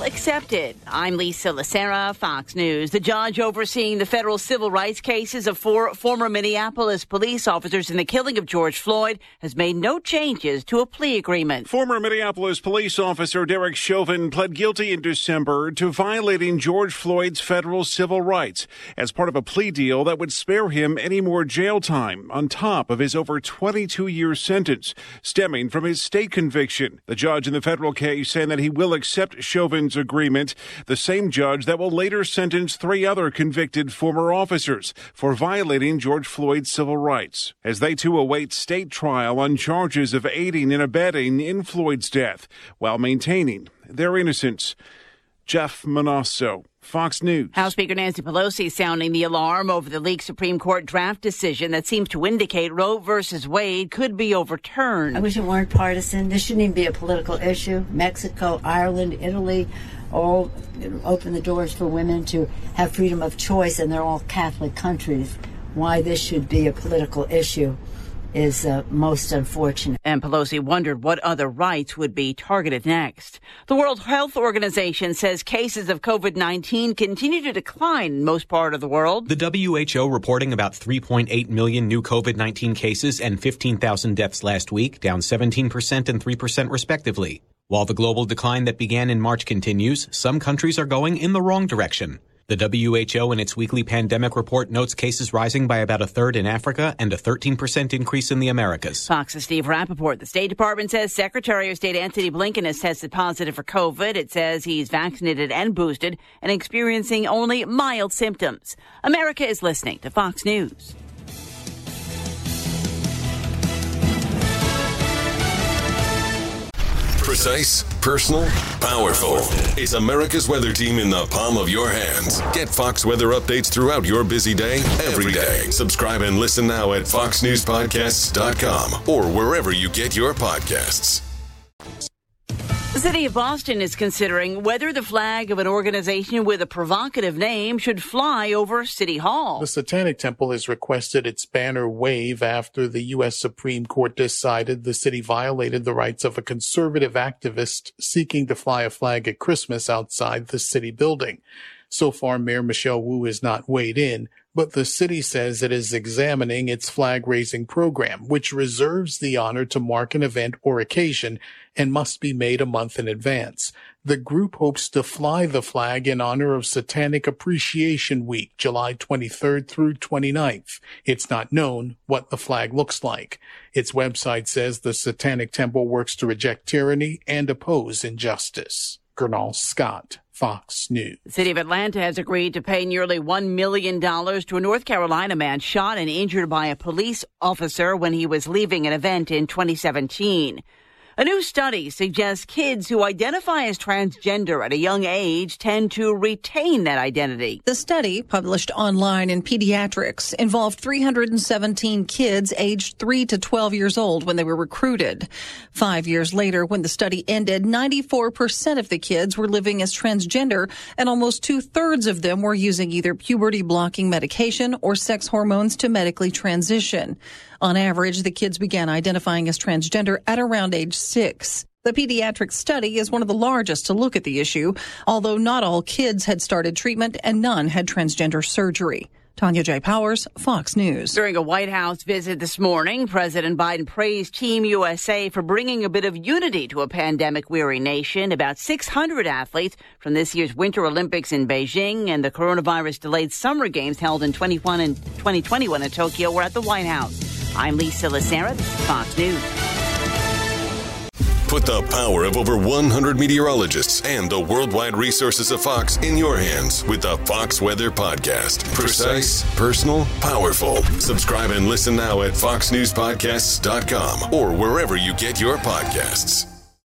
accepted. I'm Lisa Lacera, Fox News. The judge overseeing the federal civil rights cases of 4 former Minneapolis police officers in the killing of George Floyd has made no changes to a plea agreement. Former Minneapolis police officer Derek Chauvin pled guilty in December to violating George Floyd's federal civil rights as part of a plea deal that would spare him any more jail time on top of his over 22-year sentence stemming from his state conviction. The judge in the federal case saying that he will accept Chauvin's agreement, the same judge that will later sentence 3 other convicted former officers for violating George Floyd's civil rights, as they too await state trial on charges of aiding and abetting in Floyd's death while maintaining their innocence. Jeff Manasso, Fox News. House Speaker Nancy Pelosi sounding the alarm over the leaked Supreme Court draft decision that seems to indicate Roe versus Wade could be overturned. I wish it weren't partisan. This shouldn't even be a political issue. Mexico, Ireland, Italy, all open the doors for women to have freedom of choice, and they're all Catholic countries. Why this should be a political issue is most unfortunate. And Pelosi wondered what other rights would be targeted next. The World Health Organization says cases of COVID-19 continue to decline in most part of the world. The WHO reporting about 3.8 million new COVID-19 cases and 15,000 deaths last week, down 17% and 3% respectively. While the global decline that began in March continues, some countries are going in the wrong direction. The WHO in its weekly pandemic report notes cases rising by about a third in Africa and a 13% increase in the Americas. Fox's Steve Rappaport. The State Department says Secretary of State Antony Blinken has tested positive for COVID. It says he's vaccinated and boosted and experiencing only mild symptoms. America is listening to Fox News. Precise, personal, powerful. It's America's weather team in the palm of your hands. Get Fox weather updates throughout your busy day, every day. Subscribe and listen now at foxnewspodcasts.com or wherever you get your podcasts. The city of Boston is considering whether the flag of an organization with a provocative name should fly over City Hall. The Satanic Temple has requested its banner wave after the U.S. Supreme Court decided the city violated the rights of a conservative activist seeking to fly a flag at Christmas outside the city building. So far, Mayor Michelle Wu has not weighed in, but the city says it is examining its flag-raising program, which reserves the honor to mark an event or occasion and must be made a month in advance. The group hopes to fly the flag in honor of Satanic Appreciation Week, July 23rd through 29th. It's not known what the flag looks like. Its website says the Satanic Temple works to reject tyranny and oppose injustice. Gernal Scott, Fox News. The city of Atlanta has agreed to pay nearly $1 million to a North Carolina man shot and injured by a police officer when he was leaving an event in 2017. A new study suggests kids who identify as transgender at a young age tend to retain that identity. The study, published online in Pediatrics, involved 317 kids aged 3 to 12 years old when they were recruited. 5 years later, when the study ended, 94% of the kids were living as transgender, and almost 2/3 of them were using either puberty-blocking medication or sex hormones to medically transition. On average, the kids began identifying as transgender at around age 6. The pediatric study is one of the largest to look at the issue, although not all kids had started treatment and none had transgender surgery. Tanya J. Powers, Fox News. During a White House visit this morning, President Biden praised Team USA for bringing a bit of unity to a pandemic-weary nation. About 600 athletes from this year's Winter Olympics in Beijing and the coronavirus-delayed Summer Games held in 2021 in Tokyo were at the White House. I'm Lisa Lacera. This is Fox News. Put the power of over 100 meteorologists and the worldwide resources of Fox in your hands with the Fox Weather Podcast. Precise, personal, powerful. Subscribe and listen now at foxnewspodcasts.com or wherever you get your podcasts.